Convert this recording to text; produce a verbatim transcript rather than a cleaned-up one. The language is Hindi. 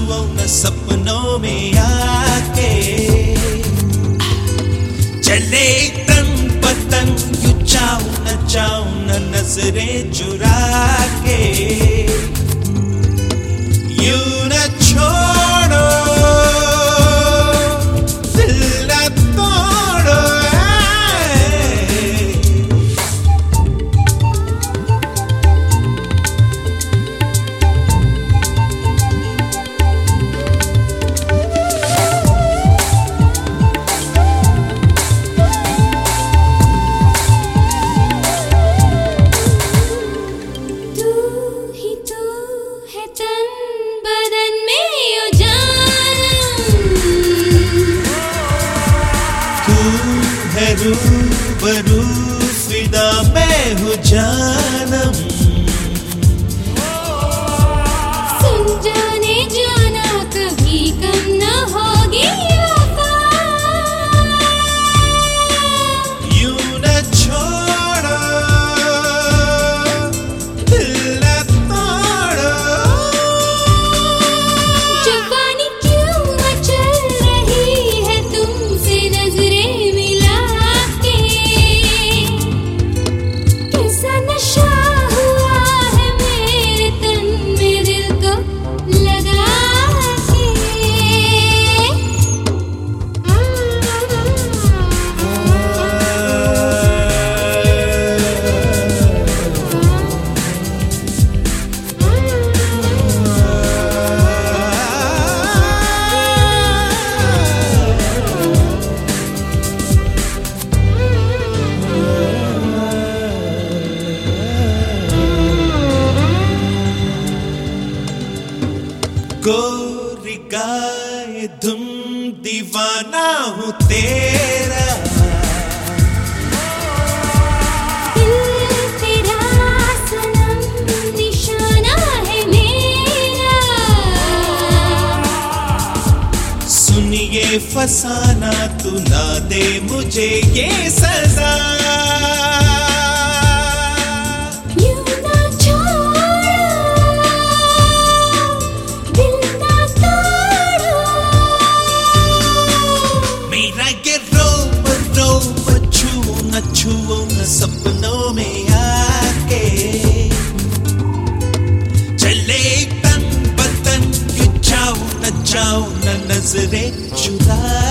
छुओ न सपनों में आके, चले तन पतन यू चाहूं न चाहूं न नजरें चुरा के, यू न छोड़ो दिल न तोड़ो। रूबरू फिदा मैं हूँ जानम, सुन जाने जाना कभी कम न होगी वफा, यूं न छोड़ो दिल न तोड़ो। जवानी क्यों मचल रही है तुमसे नजरें मिला के, कैसा नशा हुआ है मेरे तन में दिल को लगा के। गोरी गाए धुम दीवाना हूँ तेरा, दिल तेरा सनम निशाना है मेरा, सुनिए फसाना तू ना दे मुझे ये सजा। यूं ना छोड़ो दिल ना तोड़ो, मेरा ये रोम रोम छुओ न छुओ न सपनों में आके, चले तन बतन यू चाहूं न चाहूं न नजरें चुरा